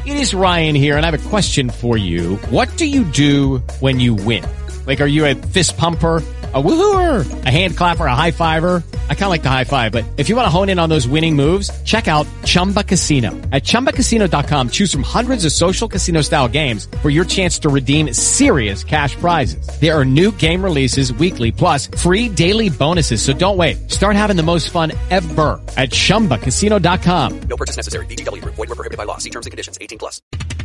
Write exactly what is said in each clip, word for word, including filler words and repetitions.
It is Ryan here, and I have a question for you. What do you do when you win? Like, are you a fist pumper, a woohooer, a hand clapper, a high fiver? I kind of like the high five, but if you want to hone in on those winning moves, check out Chumba Casino. At chumba casino dot com, choose from hundreds of social casino-style games for your chance to redeem serious cash prizes. There are new game releases weekly, plus free daily bonuses, so don't wait. Start having the most fun ever at chumba casino dot com. No purchase necessary. V G W. Void where prohibited by law. See terms and conditions. eighteen plus.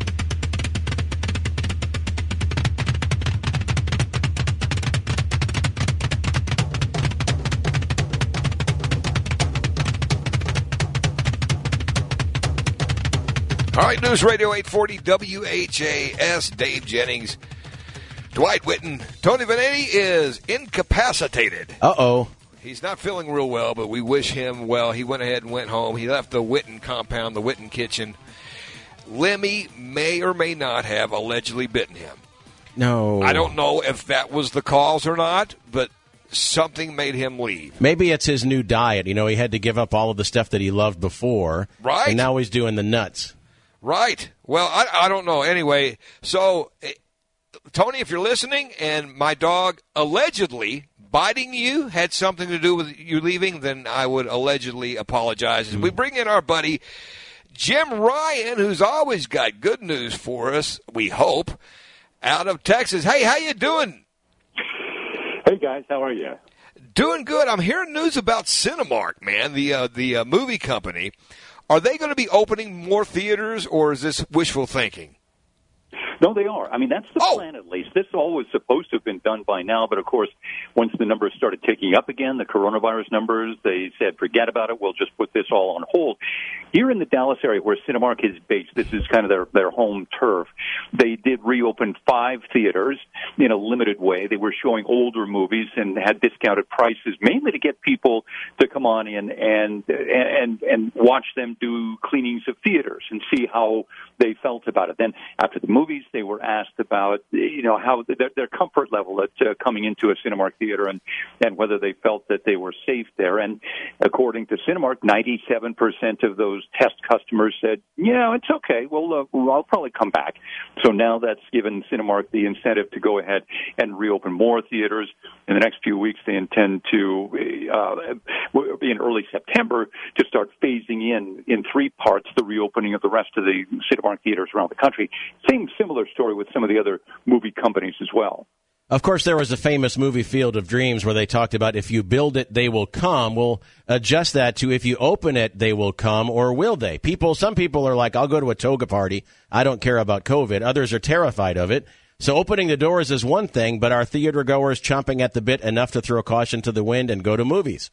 All right, News Radio eight forty W H A S, Dave Jennings, Dwight Witten. Tony Vanetti is incapacitated. Uh-oh. He's not feeling real well, but we wish him well. He went ahead and went home. He left the Witten compound, the Witten kitchen. Lemmy may or may not have allegedly bitten him. No. I don't know if that was the cause or not, but something made him leave. Maybe it's his new diet. You know, he had to give up all of the stuff that he loved before. Right. And now he's doing the nuts. Right. Well, I, I don't know. Anyway, so, Tony, if you're listening and my dog allegedly biting you had something to do with you leaving, then I would allegedly apologize. Mm. We bring in our buddy Jim Ryan, who's always got good news for us, we hope, out of Texas. Hey, how you doing? Hey, guys. How are you? Doing good. I'm hearing news about Cinemark, man, the, uh, the uh, movie company. Are they going to be opening more theaters, or is this wishful thinking? No, they are. I mean, that's the oh. plan, at least. This all was supposed to have been done by now, but of course, once the numbers started ticking up again, the coronavirus numbers, they said, forget about it, we'll just put this all on hold. Here in the Dallas area, where Cinemark is based, this is kind of their, their home turf, they did reopen five theaters in a limited way. They were showing older movies and had discounted prices, mainly to get people to come on in and, and, and watch them do cleanings of theaters and see how they felt about it. Then after the movies, they were asked about, you know, how their, their comfort level at uh, coming into a Cinemark theater and, and whether they felt that they were safe there. And according to Cinemark, ninety-seven percent of those test customers said, yeah, it's okay. Well, uh, I'll probably come back. So now that's given Cinemark the incentive to go ahead and reopen more theaters. In the next few weeks, they intend to, uh, in early September, to start phasing in, in three parts, the reopening of the rest of the Cinemark theaters around the country. Same similar story with some of the other movie companies as well. Of course, there was a famous movie, Field of Dreams, where they talked about if you build it, they will come. We'll adjust that to if you open it, they will come, or will they? People, some people are like, I'll go to a toga party. I don't care about COVID. Others are terrified of it. So opening the doors is one thing, but are theater goers chomping at the bit enough to throw caution to the wind and go to movies?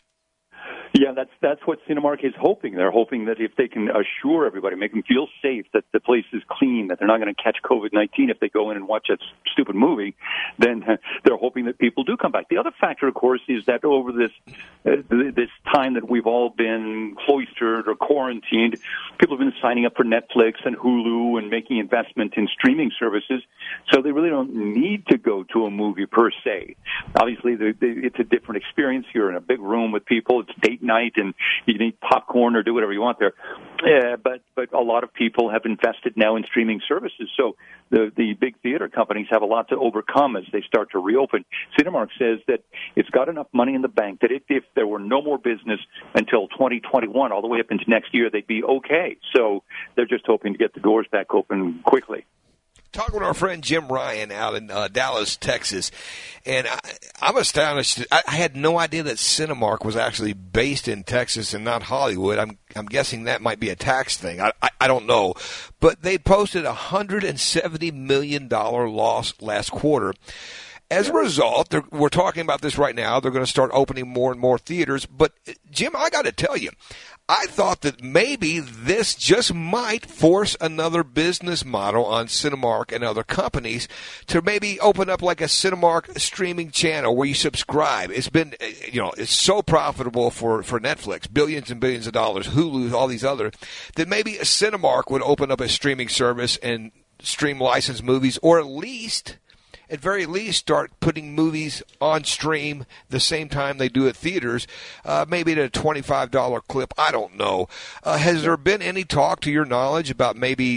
Yeah, that's that's what Cinemark is hoping. They're hoping that if they can assure everybody, make them feel safe, that the place is clean, that they're not going to catch COVID nineteen if they go in and watch a stupid movie, then they're hoping that people do come back. The other factor, of course, is that over this uh, this time that we've all been cloistered or quarantined, people have been signing up for Netflix and Hulu and making investment in streaming services, so they really don't need to go to a movie per se. Obviously, they, they, it's a different experience. You're in a big room with people. It's date night, and you can eat popcorn or do whatever you want there. Uh, but but a lot of people have invested now in streaming services, so the the big theater companies have a lot to overcome as they start to reopen. Cinemark says that it's got enough money in the bank that if, if there were no more business until twenty twenty-one, all the way up into next year, they'd be okay. So they're just hoping to get the doors back open quickly. Talking with our friend Jim Ryan out in uh, Dallas, Texas, and I, I'm astonished. I, I had no idea that Cinemark was actually based in Texas and not Hollywood. I'm I'm guessing that might be a tax thing. I I, I don't know, but they posted a one hundred seventy million dollars loss last quarter. As a result, we're talking about this right now. They're going to start opening more and more theaters. But, Jim, I got to tell you, I thought that maybe this just might force another business model on Cinemark and other companies to maybe open up like a Cinemark streaming channel where you subscribe. It's been, you know, it's so profitable for, for Netflix, billions and billions of dollars, Hulu, all these other, that maybe a Cinemark would open up a streaming service and stream licensed movies, or at least... at very least, start putting movies on stream the same time they do at theaters, uh, maybe at a twenty-five dollars clip. I don't know. Uh, has there been any talk, to your knowledge, about maybe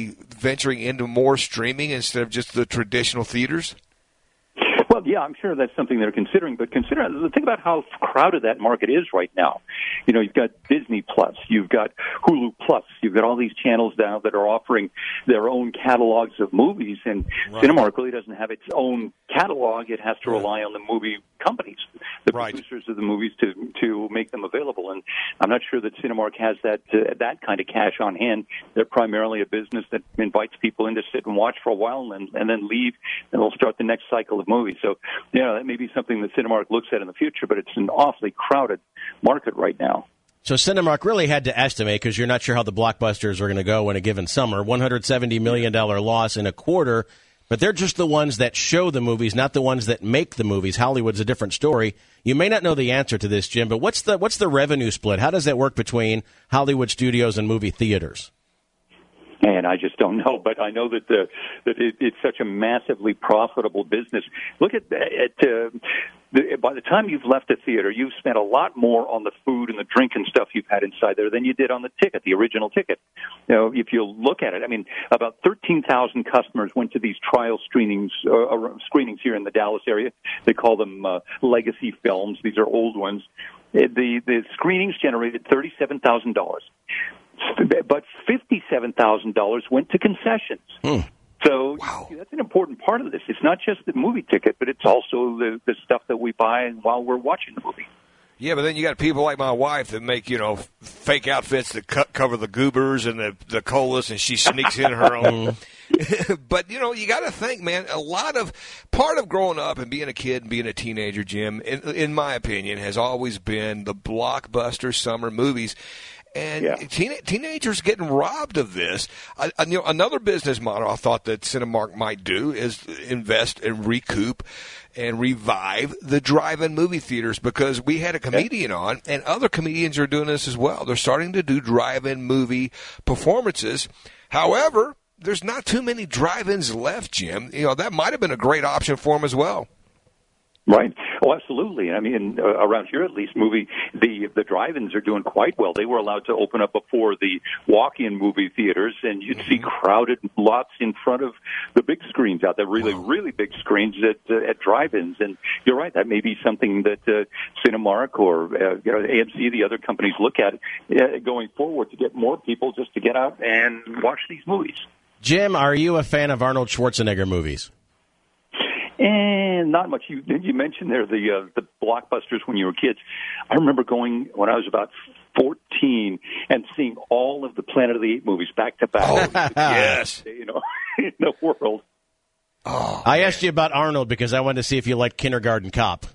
venturing into more streaming instead of just the traditional theaters? Well, yeah, I'm sure that's something they're considering. But consider think about how crowded that market is right now. You know, you've got Disney Plus, you've got Hulu Plus, you've got all these channels now that are offering their own catalogs of movies, and right. Cinemark really doesn't have its own catalog. It has to rely on the movie companies, the right. producers of the movies, to to make them available. And I'm not sure that Cinemark has that uh, that kind of cash on hand. They're primarily a business that invites people in to sit and watch for a while and, and then leave, and they'll start the next cycle of movies. So, you know, that may be something that Cinemark looks at in the future, but it's an awfully crowded market right now. So Cinemark really had to estimate, because you're not sure how the blockbusters are going to go in a given summer, one hundred seventy million dollars loss in a quarter, but they're just the ones that show the movies, not the ones that make the movies. Hollywood's a different story. You may not know the answer to this, Jim, but what's the what's the revenue split? How does that work between Hollywood studios and movie theaters? And I just don't know, but I know that the, that it, it's such a massively profitable business. Look at, at uh, the, by the time you've left the theater, you've spent a lot more on the food and the drink and stuff you've had inside there than you did on the ticket, the original ticket. You know, if you look at it, I mean, about thirteen thousand customers went to these trial screenings, uh, screenings here in the Dallas area. They call them uh, legacy films. These are old ones. The the screenings generated thirty-seven thousand dollars. But fifty-seven thousand dollars went to concessions. Hmm. So wow. That's an important part of this. It's not just the movie ticket, but it's also the, the stuff that we buy while we're watching the movie. Yeah, but then you got people like my wife that make, you know, fake outfits that co- cover the goobers and the, the colas, and she sneaks in her own. But, you know, you got to think, man, a lot of part of growing up and being a kid and being a teenager, Jim, in, in my opinion, has always been the blockbuster summer movies. And yeah. teen- teenagers getting robbed of this. I, I, you know, another business model I thought that Cinemark might do is invest and recoup and revive the drive-in movie theaters, because we had a comedian yeah. on, and other comedians are doing this as well. They're starting to do drive-in movie performances. However, there's not too many drive-ins left, Jim. You know, that might have been a great option for them as well. Right. Oh, absolutely. I mean, uh, around here at least, movie the the drive-ins are doing quite well. They were allowed to open up before the walk-in movie theaters, and you'd mm-hmm. see crowded lots in front of the big screens out there, really, wow. really big screens at uh, at drive-ins. And you're right, that may be something that uh, Cinemark or uh, you know, A M C, the other companies, look at uh, going forward to get more people just to get out and watch these movies. Jim, are you a fan of Arnold Schwarzenegger movies? And not much. You you mentioned there the uh, the blockbusters when you were kids. I remember going when I was about fourteen and seeing all of the Planet of the Apes movies back to back. Oh, yes, you know, in the world. Oh, I man. asked you about Arnold because I wanted to see if you liked Kindergarten Cop.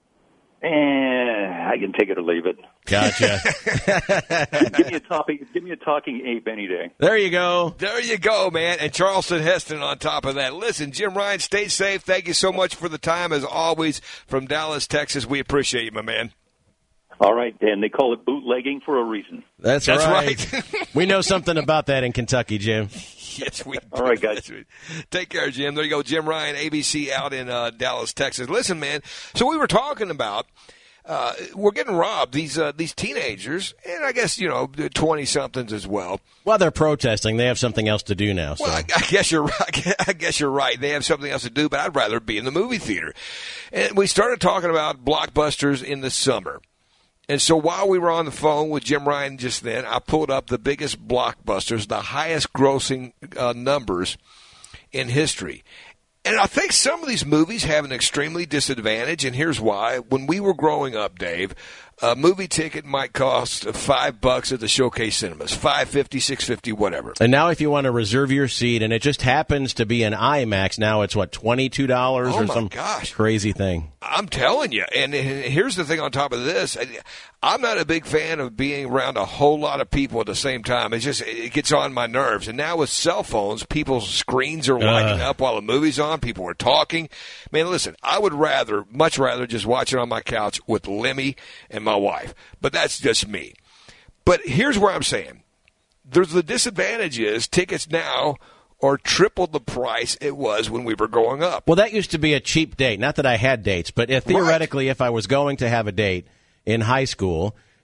And I can take it or leave it. Gotcha. give me a talking, give me a talking Abe any day. There you go. There you go, man. And Charleston Heston on top of that. Listen, Jim Ryan, stay safe. Thank you so much for the time, as always, from Dallas, Texas. We appreciate you, my man. All right, and they call it bootlegging for a reason. That's, That's right. right. We know something about that in Kentucky, Jim. Yes, we do. All right, guys. Take care, Jim. There you go. Jim Ryan, A B C, out in uh, Dallas, Texas. Listen, man, so we were talking about uh, we're getting robbed, these uh, these teenagers, and I guess, you know, twenty-somethings as well. Well, they're protesting. They have something else to do now. So. Well, I, I guess you're right. I guess you're right. They have something else to do, but I'd rather be in the movie theater. And we started talking about blockbusters in the summer. And so while we were on the phone with Jim Ryan just then, I pulled up the biggest blockbusters, the highest grossing uh, numbers in history. And I think some of these movies have an extremely disadvantage, and here's why. When we were growing up, Dave, a movie ticket might cost five bucks at the Showcase Cinemas, five fifty, six fifty, whatever. And now if you want to reserve your seat, and it just happens to be an IMAX, now it's, what, twenty-two dollars oh or my some gosh. crazy thing. I'm telling you. And here's the thing on top of this. I'm not a big fan of being around a whole lot of people at the same time. It's just, it gets on my nerves. And now with cell phones, people's screens are lighting uh. up while the movie's on. People are talking. Man, listen, I would rather, much rather just watch it on my couch with Lemmy and my wife. But that's just me. But here's where I'm saying. There's the disadvantage is tickets now or triple the price it was when we were growing up. Well, that used to be a cheap date. Not that I had dates, but if, theoretically, right. if I was going to have a date in high school,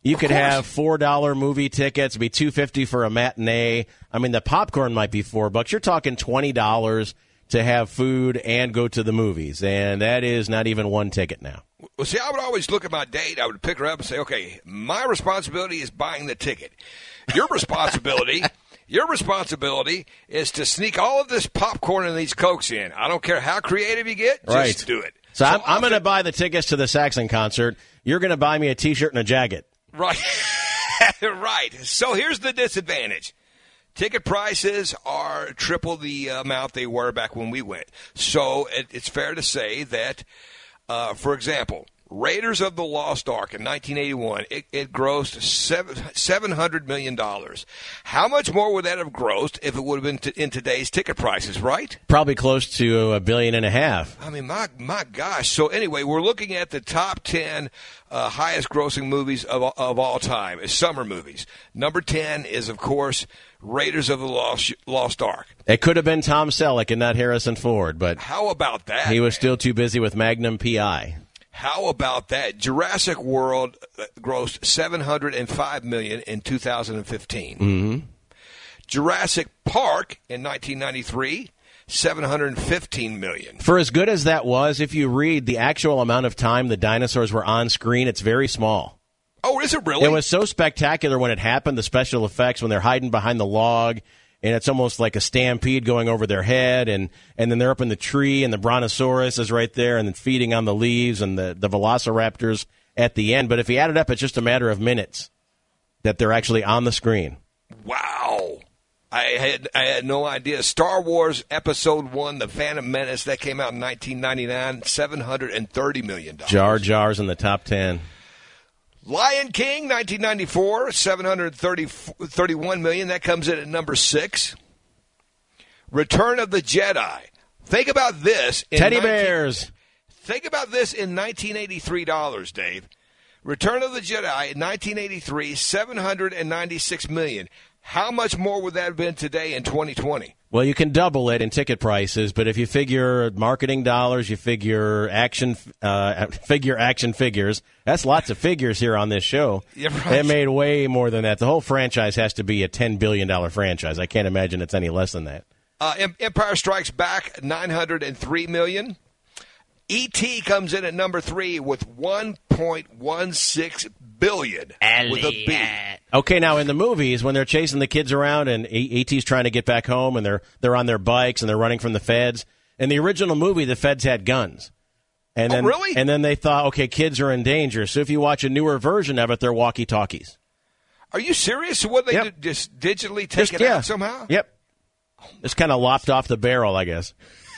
You could have four dollar movie tickets, it'd be two fifty for a matinee. I mean, the popcorn might be four bucks. You're talking twenty dollars to have food and go to the movies, and that is not even one ticket now. Well, see, I would always look at my date. I would pick her up and say, okay, my responsibility is buying the ticket. Your responsibility, your responsibility is to sneak all of this popcorn and these Cokes in. I don't care how creative you get, just right. do it. So, so I'm, I'm going to often- buy the tickets to the Saxon concert. You're going to buy me a T-shirt and a jacket. Right. Right. So here's the disadvantage. Ticket prices are triple the amount they were back when we went. So it, it's fair to say that, uh, for example, Raiders of the Lost Ark in nineteen eighty-one, it, it grossed seven, seven hundred million dollars. How much more would that have grossed if it would have been t- in today's ticket prices, right? Probably close to a billion and a half. I mean, my my gosh. So anyway, we're looking at the top ten uh, highest grossing movies of, of all time, as summer movies. Number ten is, of course, Raiders of the Lost, Lost Ark. It could have been Tom Selleck and not Harrison Ford, but How about that? he was man? still too busy with Magnum P I. How about that? Jurassic World grossed seven hundred five million dollars in two thousand fifteen. Mm-hmm. Jurassic Park in nineteen ninety-three, seven hundred fifteen million dollars. For as good as that was, if you read the actual amount of time the dinosaurs were on screen, it's very small. Oh, is it really? It was so spectacular when it happened, the special effects, when they're hiding behind the log, and it's almost like a stampede going over their head, and, and then they're up in the tree, and the brontosaurus is right there, and then feeding on the leaves, and the, the velociraptors at the end. But if you add it up, it's just a matter of minutes that they're actually on the screen. Wow. I had I had no idea. Star Wars Episode one, The Phantom Menace, that came out in nineteen ninety-nine, seven hundred thirty million dollars. Jar Jar's in the top ten. Lion King, nineteen ninety-four, seven hundred thirty-one million dollars. That comes in at number six. Return of the Jedi. Think about this. In Teddy nineteen bears. Think about this in nineteen eighty-three dollars, Dave. Return of the Jedi in nineteen eighty-three, seven hundred ninety-six million dollars. How much more would that have been today in twenty twenty? Well, you can double it in ticket prices, but if you figure marketing dollars, you figure action, uh, figure action figures. That's lots of figures here on this show. Yeah, right. It made way more than that. The whole franchise has to be a ten billion dollars franchise. I can't imagine it's any less than that. Uh, Empire Strikes Back, nine hundred three million dollars. E T comes in at number three with one point one six billion dollars with a B. Okay, now in the movies, when they're chasing the kids around and E T's trying to get back home and they're they're on their bikes and they're running from the feds, in the original movie, the feds had guns. And then, oh, really? And then they thought, okay, kids are in danger. So if you watch a newer version of it, they're walkie-talkies. Are you serious? So what, they Yep. did, just digitally take Just, it yeah. out somehow? Yep. Just kind of lopped off the barrel, I guess.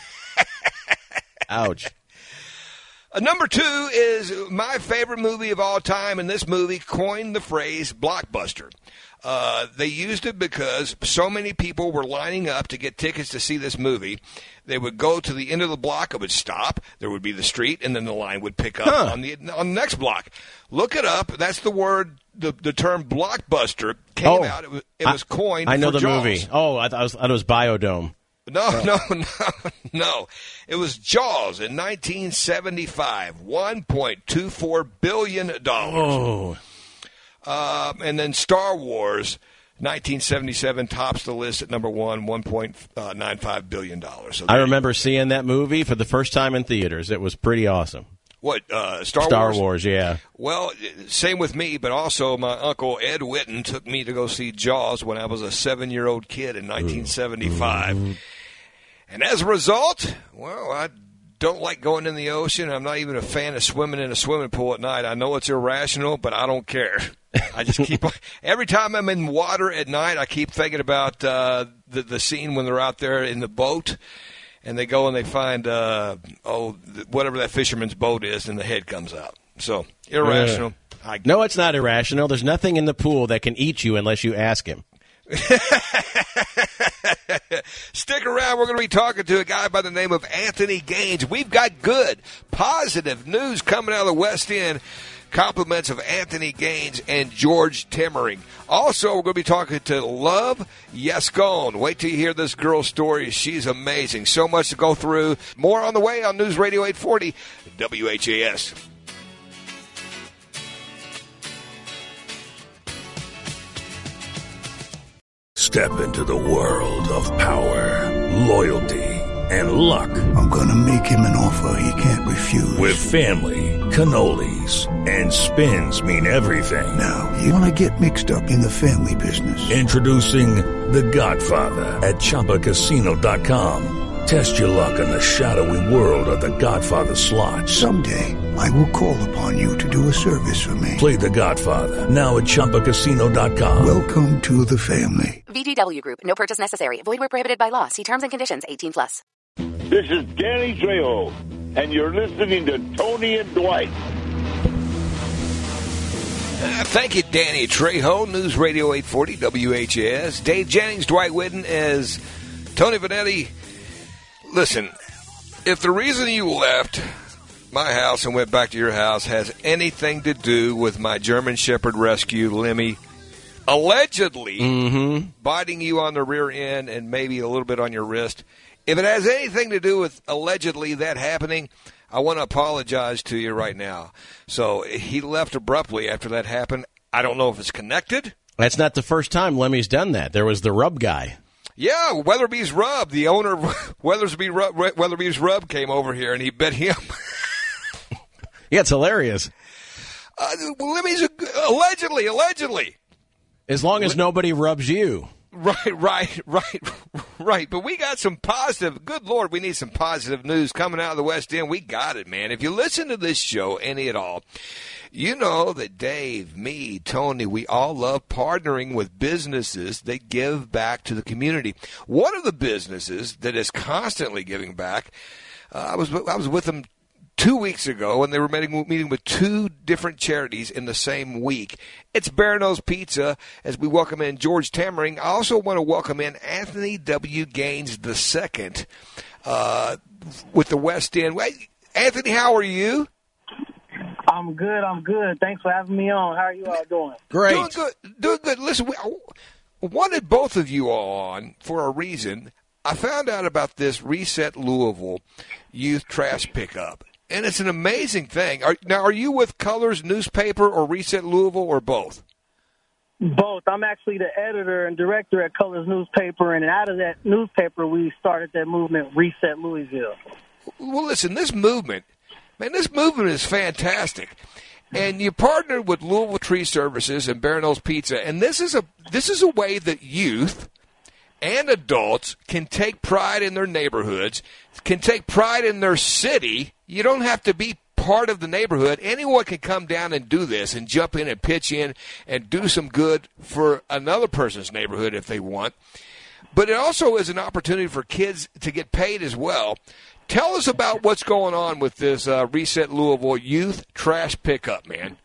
Ouch. Uh, number two is my favorite movie of all time, and this movie coined the phrase blockbuster. Uh, they used it because so many people were lining up to get tickets to see this movie. They would go to the end of the block, it would stop, there would be the street, and then the line would pick up Huh. on the on the next block. Look it up. That's the word, the, the term blockbuster came Oh, out. It was, it was I, coined I know for the Jaws. movie. Oh, I thought, it was, I thought it was Biodome. No, no, no, no. It was Jaws in nineteen seventy-five, one point two four billion dollars. Oh. Uh, and then Star Wars, nineteen seventy-seven, tops the list at number one, one point nine five billion dollars. So I remember seeing that movie for the first time in theaters. It was pretty awesome. What, uh, Star, Star Wars? Wars, yeah. Well, same with me, but also my uncle Ed Whitten took me to go see Jaws when I was a seven-year-old kid in nineteen seventy-five. Mm-hmm. And as a result, well, I don't like going in the ocean. I'm not even a fan of swimming in a swimming pool at night. I know it's irrational, but I don't care. I just keep every time I'm in water at night, I keep thinking about uh, the the scene when they're out there in the boat, and they go and they find uh, oh whatever that fisherman's boat is, and the head comes out. So irrational. Uh, I, no, it's not irrational. There's nothing in the pool that can eat you unless you ask him. Stick around. We're going to be talking to a guy by the name of Anthony Gaines. We've got good, positive news coming out of the West End. Compliments of Anthony Gaines and George Timmering. Also, we're going to be talking to Love Yascone. Wait till you hear this girl's story. She's amazing. So much to go through. More on the way on News Radio eight forty W H A S. Step into the world of power, loyalty, and luck. I'm gonna make him an offer he can't refuse. With family, cannolis, and spins mean everything. Now, you wanna get mixed up in the family business. Introducing The Godfather at Chumba Casino dot com. Test your luck in the shadowy world of The Godfather slot. Someday, I will call upon you to do a service for me. Play The Godfather now at Chumba Casino dot com. Welcome to the family. V G W Group. No purchase necessary. Void where prohibited by law. See terms and conditions. eighteen plus. This is Danny Trejo, and you're listening to Tony and Dwight. Uh, thank you, Danny Trejo, News Radio eight forty W H S. Dave Jennings, Dwight Whitten as Tony Vanetti. Listen, if the reason you left my house and went back to your house has anything to do with my German Shepherd rescue, Lemmy, allegedly Mm-hmm. biting you on the rear end and maybe a little bit on your wrist, if it has anything to do with allegedly that happening, I want to apologize to you right now. So he left abruptly after that happened. I don't know if it's connected. That's not the first time Lemmy's done that. There was the rub guy. Yeah, Weatherby's Rub, the owner of Weatherby Rub, Weatherby's Rub came over here, and he bit him. Yeah, it's hilarious. Uh, Lemmy's a, allegedly, allegedly. As long as nobody rubs you. Right, right, right, right. But we got some positive, good Lord, we need some positive news coming out of the West End. We got it, man. If you listen to this show, any at all, you know that Dave, me, Tony, we all love partnering with businesses that give back to the community. One of the businesses that is constantly giving back, uh, I was I was with them two weeks ago, and they were meeting, meeting with two different charities in the same week. It's Barano's Pizza, as we welcome in George Tammering. I also want to welcome in Anthony W. Gaines the second uh, with the West End. Wait, Anthony, how are you? I'm good. I'm good. Thanks for having me on. How are you all doing? Great. Doing good. Doing good. Listen, we, I wanted both of you all on for a reason. I found out about this Reset Louisville youth trash pickup, and it's an amazing thing. Are, now, are you with Colors Newspaper or Reset Louisville or both? Both. I'm actually the editor and director at Colors Newspaper, and out of that newspaper, we started that movement, Reset Louisville. Well, listen, this movement, man, this movement is fantastic. And you partnered with Louisville Tree Services and Barano's Pizza, and this is a this is a way that youth and adults can take pride in their neighborhoods, can take pride in their city. You don't have to be part of the neighborhood. Anyone can come down and do this and jump in and pitch in and do some good for another person's neighborhood if they want. But it also is an opportunity for kids to get paid as well. Tell us about what's going on with this uh, Reset Louisville youth trash pickup, man.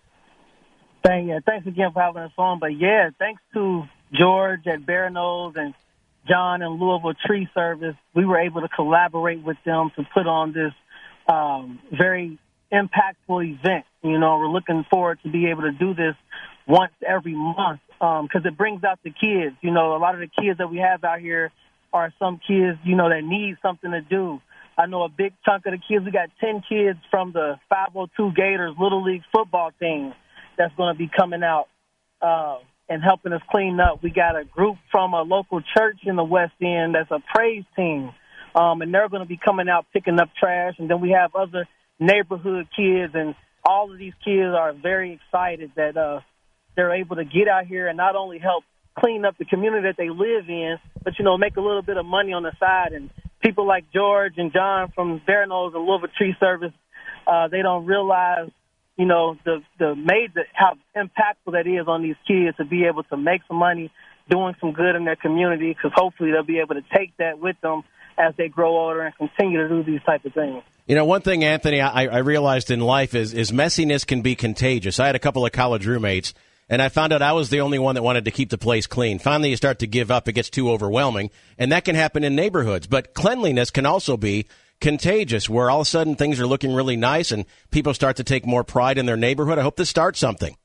Thank you. Thanks again for having us on. But, yeah, thanks to George at Barano's and John and Louisville Tree Service, we were able to collaborate with them to put on this um, very impactful event. You know, we're looking forward to be able to do this once every month because um, it brings out the kids. You know, a lot of the kids that we have out here are some kids, you know, that need something to do. I know a big chunk of the kids. We got ten kids from the five oh two Gators Little League football team that's going to be coming out uh, and helping us clean up. We got a group from a local church in the West End that's a praise team, um, and they're going to be coming out picking up trash. And then we have other neighborhood kids, and all of these kids are very excited that uh, they're able to get out here and not only help clean up the community that they live in, but, you know, make a little bit of money on the side. And people like George and John from Barano's and Louisville Tree Service, uh, they don't realize, you know, the the made the, how impactful that is on these kids to be able to make some money doing some good in their community, because hopefully they'll be able to take that with them as they grow older and continue to do these type of things. You know, one thing, Anthony, I, I realized in life is, is messiness can be contagious. I had a couple of college roommates, and I found out I was the only one that wanted to keep the place clean. Finally, you start to give up. It gets too overwhelming, and that can happen in neighborhoods. But cleanliness can also be contagious, where all of a sudden things are looking really nice and people start to take more pride in their neighborhood. I hope this starts something.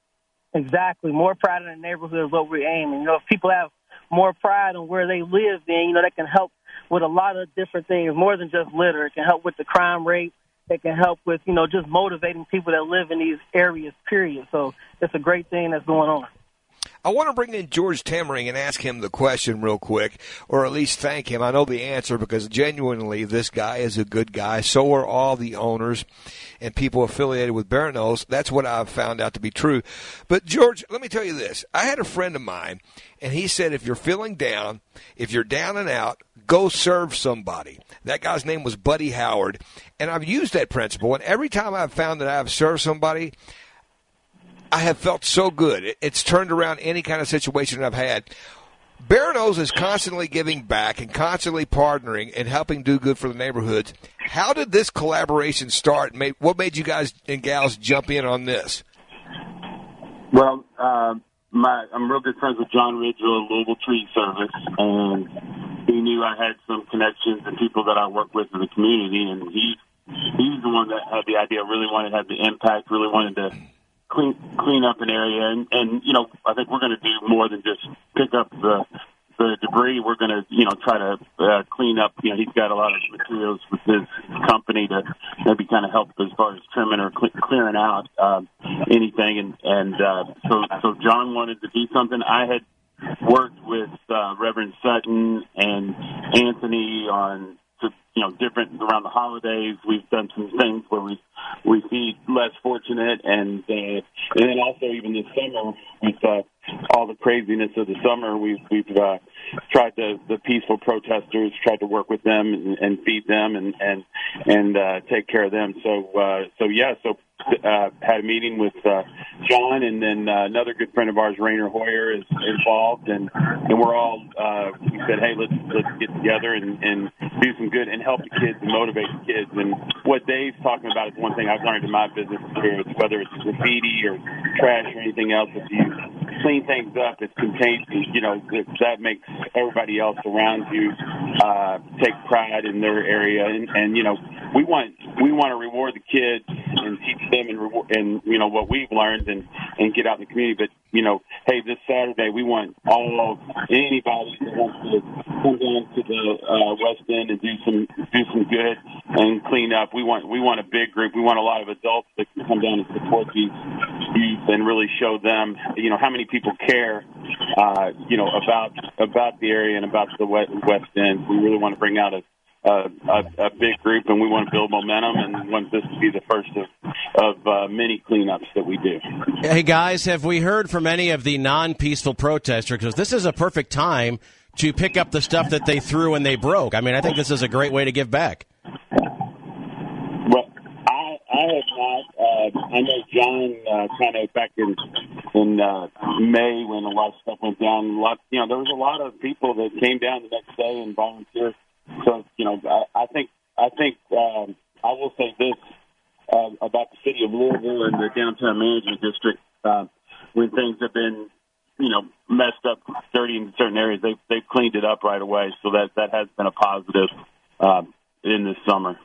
Exactly. More pride in the neighborhood is what we're aiming. You know, if people have more pride in where they live, then, you know, that can help with a lot of different things, more than just litter. It can help with the crime rate. It can help with, you know, just motivating people that live in these areas, period. So it's a great thing that's going on. I want to bring in George Temmering and ask him the question real quick, or at least thank him. I know the answer because genuinely this guy is a good guy. So are all the owners and people affiliated with Barano's. That's what I've found out to be true. But, George, let me tell you this. I had a friend of mine, and he said if you're feeling down, if you're down and out, go serve somebody. That guy's name was Buddy Howard, and I've used that principle, and every time I've found that I've served somebody, I have felt so good. It's turned around any kind of situation I've had. Barano's is constantly giving back and constantly partnering and helping do good for the neighborhoods. How did this collaboration start? What made you guys and gals jump in on this? Well, uh, my, I'm real good friends with John Ridgell of Louisville Tree Service, and he knew I had some connections and people that I work with in the community, and he he's the one that had the idea, really wanted to have the impact, really wanted to clean clean up an area, and and you know I think we're going to do more than just pick up the the debris. We're going to you know try to uh, clean up. You know he's got a lot of materials with his company to maybe kind of help as far as trimming or cle- clearing out um, anything. And and uh, so so John wanted to do something. I had worked with uh, Reverend Sutton and Anthony on to, you know different around the holidays. We've done some things where we we feed less fortunate, and uh, and then also even this summer with uh, all the craziness of the summer, we've we've uh, tried to the peaceful protesters, tried to work with them and, and feed them and and and uh, take care of them. So uh, so yeah, so uh, had a meeting with uh, John, and then uh, another good friend of ours, Rainer Hoyer, is involved, and and we're all uh, we said, hey, let's let's get together and, and do some good and help the kids and motivate the kids. And what Dave's talking about is one thing I've learned in my business career, is whether it's graffiti or trash or anything else, if you clean things up, it's contagious. You know, that makes everybody else around you uh, take pride in their area. And, and you know, we want we want to reward the kids and teach them and reward, and you know what we've learned and, and get out in the community. But you know, hey, this Saturday we want all anybody that wants to come down to the uh, West End and do some do some good and clean up. We want we want a big group. We want a lot of adults that can come down and support these youth and really show them, you know, how many people care, uh, you know, about about the area and about the West End. We really want to bring out a A, a, a big group, and we want to build momentum, and want this to be the first of, of uh, many cleanups that we do. Hey, guys, have we heard from any of the non-peaceful protesters? Because this is a perfect time to pick up the stuff that they threw and they broke. I mean, I think this is a great way to give back. Well, I, I have not. Uh, I know John uh, kind of back in in uh, May when a lot of stuff went down. A lot, you know, there was a lot of people that came down the next day and volunteered. So, you know, I, I think I think um, I will say this uh, about the city of Louisville and the downtown management district. Uh, when things have been, you know, messed up, dirty in certain areas, they've, they've cleaned it up right away. So that, that has been a positive uh, in this summer.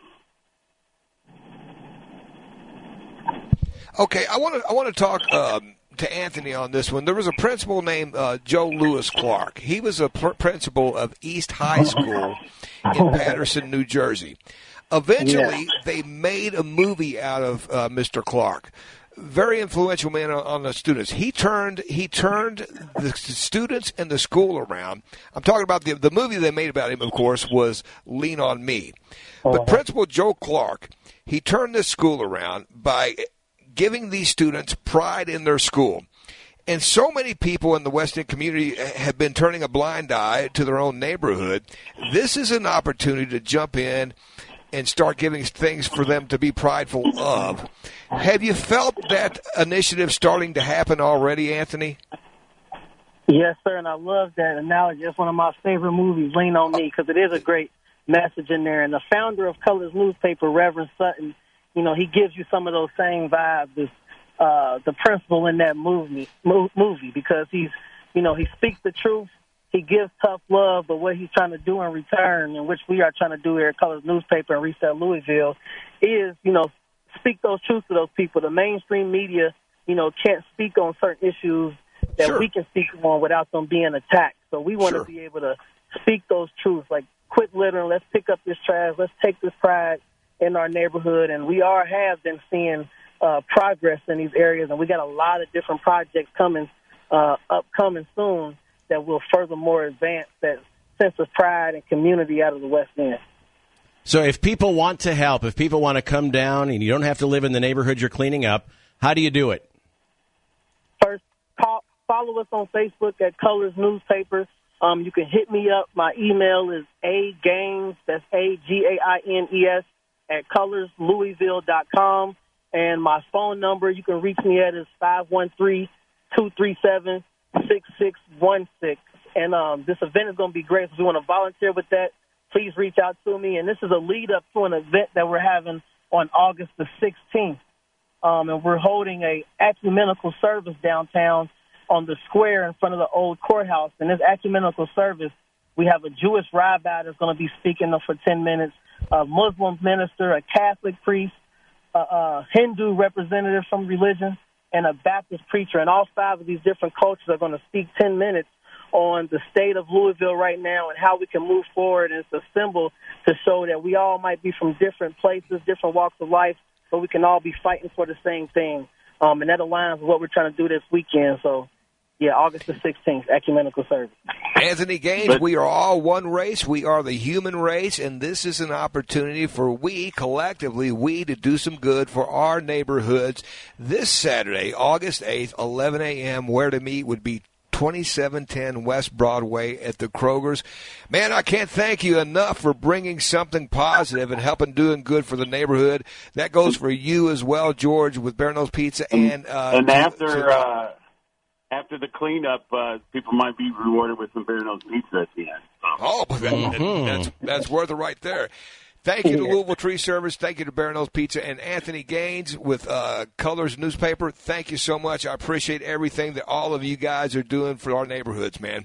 Okay, I want to I want to talk um, to Anthony on this one. There was a principal named uh, Joe Lewis Clark. He was a pr- principal of East High School in Paterson, New Jersey. Eventually, yeah. they made a movie out of uh, Mister Clark. Very influential man on, on the students. He turned he turned the students and the school around. I'm talking about the the movie they made about him, of course, was Lean on Me. But Principal Joe Clark, he turned this school around by giving these students pride in their school. And so many people in the West End community have been turning a blind eye to their own neighborhood. This is an opportunity to jump in and start giving things for them to be prideful of. Have you felt that initiative starting to happen already, Anthony? Yes, sir, and I love that analogy. It's one of my favorite movies, Lean on Me, because it is a great message in there. And the founder of Colors Newspaper, Reverend Sutton, you know, he gives you some of those same vibes as uh, the principal in that movie, movie because he's, you know, he speaks the truth. He gives tough love, but what he's trying to do in return, and which we are trying to do here at Colors Newspaper and Reset Louisville, is, you know, speak those truths to those people. The mainstream media, you know, can't speak on certain issues that sure. we can speak on without them being attacked. So we want sure. to be able to speak those truths, like quit littering, let's pick up this trash, let's take this pride in our neighborhood. And we are have been seeing uh, progress in these areas, and we got a lot of different projects coming uh, upcoming soon that will furthermore advance that sense of pride and community out of the West End. So if people want to help, if people want to come down and you don't have to live in the neighborhood you're cleaning up, how do you do it? First, call, follow us on Facebook at Colors Newspapers. Um, you can hit me up. My email is againes, that's A G A I N E S, at colors louisville dot com. And my phone number you can reach me at is five one three, two three seven, six six one six. And um, this event is going to be great. If you want to volunteer with that, please reach out to me. And this is a lead-up to an event that we're having on August the sixteenth. Um, and we're holding a ecumenical service downtown on the square in front of the old courthouse. And this ecumenical service, we have a Jewish rabbi that's going to be speaking for ten minutes, a Muslim minister, a Catholic priest, a, a Hindu representative from religion, and a Baptist preacher. And all five of these different cultures are going to speak ten minutes on the state of Louisville right now and how we can move forward. And it's a symbol to show that we all might be from different places, different walks of life, but we can all be fighting for the same thing. Um, and that aligns with what we're trying to do this weekend. So, yeah, August the sixteenth, ecumenical service. Anthony Gaines, we are all one race. We are the human race, and this is an opportunity for we, collectively, we to do some good for our neighborhoods. This Saturday, August eighth, eleven a.m., where to meet would be twenty-seven ten West Broadway at the Kroger's. Man, I can't thank you enough for bringing something positive and helping doing good for the neighborhood. That goes for you as well, George, with Barano's Pizza. And uh, and after uh, after the cleanup, uh, people might be rewarded with some Barano's Pizza at the end. So. Oh, that, mm-hmm. that's, that's worth it right there. Thank you to Louisville Tree Service. Thank you to Barano's Pizza and Anthony Gaines with uh, Colors Newspaper. Thank you so much. I appreciate everything that all of you guys are doing for our neighborhoods, man.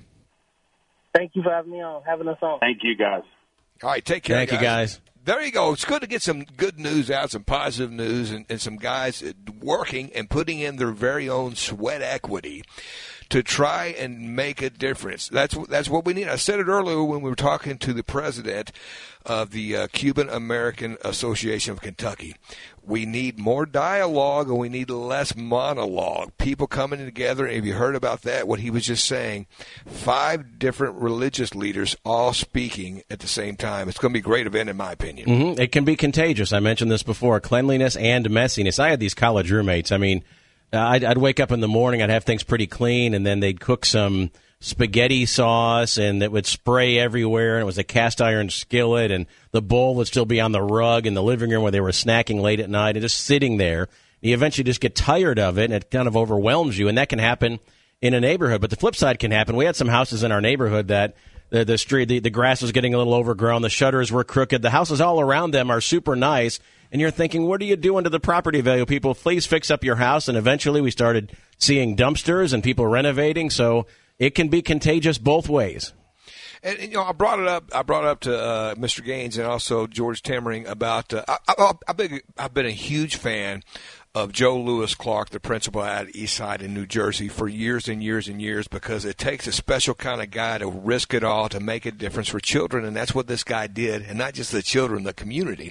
Thank you for having me on, having us on. Thank you, guys. All right, take care, Thank guys. you, guys. There you go. It's good to get some good news out, some positive news, and, and some guys working and putting in their very own sweat equity to try and make a difference. That's that's what we need. I said it earlier when we were talking to the president of the uh, Cuban American Association of Kentucky. We need more dialogue and we need less monologue. People coming together. If you heard about that, what he was just saying, five different religious leaders all speaking at the same time. It's going to be a great event, in my opinion. Mm-hmm. It can be contagious. I mentioned this before, cleanliness and messiness. I had these college roommates. I mean, I'd, I'd wake up in the morning, I'd have things pretty clean, and then they'd cook some spaghetti sauce, and it would spray everywhere, and it was a cast iron skillet, and the bowl would still be on the rug in the living room where they were snacking late at night and just sitting there. You eventually just get tired of it, and it kind of overwhelms you, and that can happen in a neighborhood. But the flip side can happen. We had some houses in our neighborhood that the, the street, the, the grass was getting a little overgrown, the shutters were crooked, the houses all around them are super nice, and you're thinking, what are you doing to the property value? People, please fix up your house. And eventually we started seeing dumpsters and people renovating. So it can be contagious both ways. And, and you know, I brought it up. I brought it up to uh, Mister Gaines and also George Temmering about. Uh, I, I, I've been I've been a huge fan of Joe Louis Clark, the principal at Eastside in New Jersey, for years and years and years, because it takes a special kind of guy to risk it all to make a difference for children, and that's what this guy did, and not just the children, the community.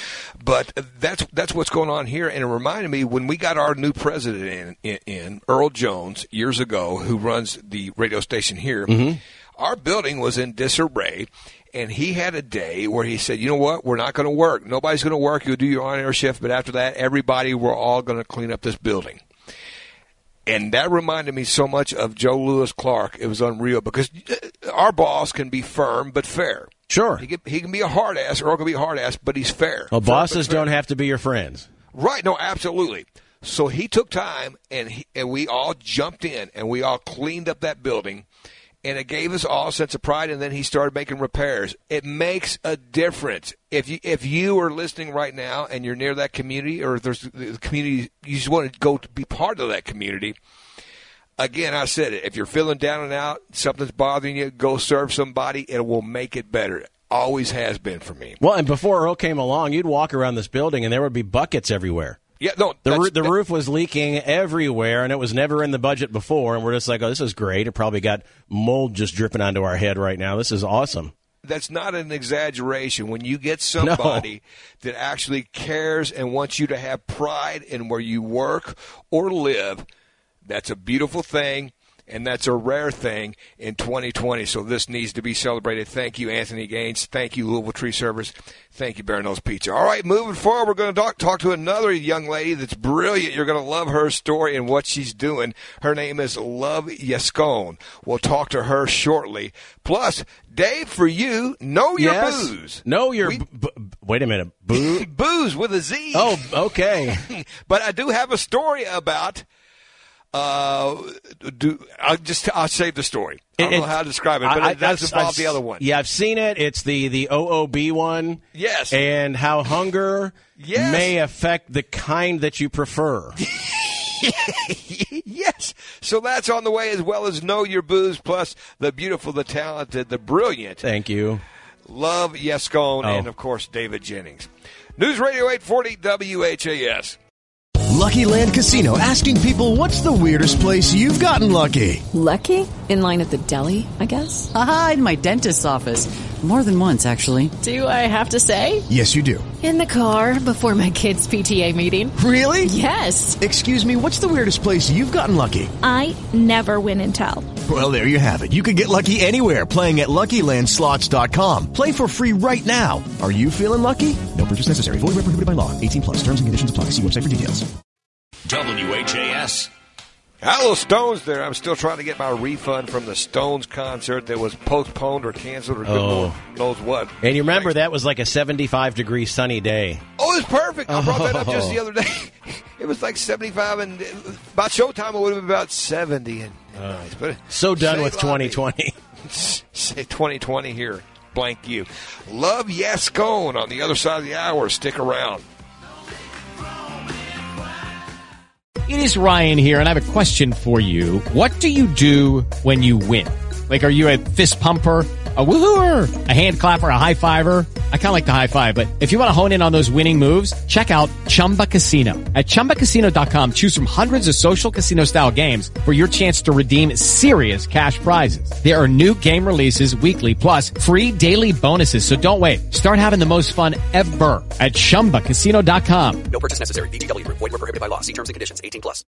But that's that's what's going on here, and it reminded me when we got our new president in, in, in Earl Jones, years ago, who runs the radio station here. Mm-hmm. Our building was in disarray, and he had a day where he said, you know what, we're not going to work. Nobody's going to work. You'll do your on-air shift, but after that, everybody, we're all going to clean up this building. And that reminded me so much of Joe Louis Clark. It was unreal, because our boss can be firm but fair. Sure. He can, he can be a hard ass, or Earl can be a hard ass, but he's fair. Well, Firm bosses don't have to be your friends. Right. No, absolutely. So he took time, and, he, and we all jumped in, and we all cleaned up that building. And it gave us all a sense of pride, and then he started making repairs. It makes a difference. If you if you are listening right now and you're near that community, or if there's the community, you just want to go to be part of that community. Again, I said it. If you're feeling down and out, something's bothering you, go serve somebody. It will make it better. It always has been for me. Well, and before Earl came along, you'd walk around this building, and there would be buckets everywhere. Yeah, no, the ro- the roof was leaking everywhere, and it was never in the budget before. And we're just like, oh, this is great. It probably got mold just dripping onto our head right now. This is awesome. That's not an exaggeration. When you get somebody no. that actually cares and wants you to have pride in where you work or live, that's a beautiful thing. and that's a rare thing in twenty twenty, so this needs to be celebrated. Thank you, Anthony Gaines. Thank you, Louisville Tree Service. Thank you, Barron's Pizza. All right, moving forward, we're going to talk, talk to another young lady that's brilliant. You're going to love her story and what she's doing. Her name is Love Yascone. We'll talk to her shortly. Plus, Dave, for you, know your yes. booze. Know your We, b- b- wait a minute. Boo? booze with a Z. Oh, okay. But I do have a story about. Uh, do I'll just I'll save the story. I don't It- know how to describe it, but I- it does I've- involve I've- the other one. Yeah, I've seen it. It's the the O O B one. Yes. And how hunger Yes. may affect the kind that you prefer. Yes. So that's on the way, as well as Know Your Booze, plus the beautiful, the talented, the brilliant. Thank you. Love Yascone, Oh. and, of course, David Jennings. News Radio eight forty W H A S. Lucky Land Casino, asking people, what's the weirdest place you've gotten lucky? Lucky? In line at the deli, I guess? Aha, in my dentist's office. More than once, actually. Do I have to say? Yes, you do. In the car before my kids' P T A meeting. Really? Yes. Excuse me, what's the weirdest place you've gotten lucky? I never win and tell. Well, there you have it. You can get lucky anywhere, playing at Lucky Land Slots dot com. Play for free right now. Are you feeling lucky? No purchase necessary. Void where prohibited by law. eighteen plus. Terms and conditions apply. See website for details. W H A S. Hello, Stones there. I'm still trying to get my refund from the Stones concert that was postponed or canceled or good Oh. Lord knows what. And you remember that was like a seventy-five degree sunny day. Oh, it was perfect. I brought that up just Oh. the other day. It was like seventy-five, and by showtime it would have been about seventy. And, and nice. But So done say with twenty twenty. Say twenty twenty here. Blank you. Love Yascone on the other side of the hour. Stick around. It is Ryan here, and I have a question for you. What do you do when you win? Like, are you a fist pumper, a woohooer, a hand clapper, a high fiver? I kind of like the high five, but if you want to hone in on those winning moves, check out Chumba Casino. At Chumba Casino dot com, choose from hundreds of social casino-style games for your chance to redeem serious cash prizes. There are new game releases weekly, plus free daily bonuses, so don't wait. Start having the most fun ever at Chumba Casino dot com. No purchase necessary. V G W. Void where prohibited by law. See terms and conditions. eighteen plus.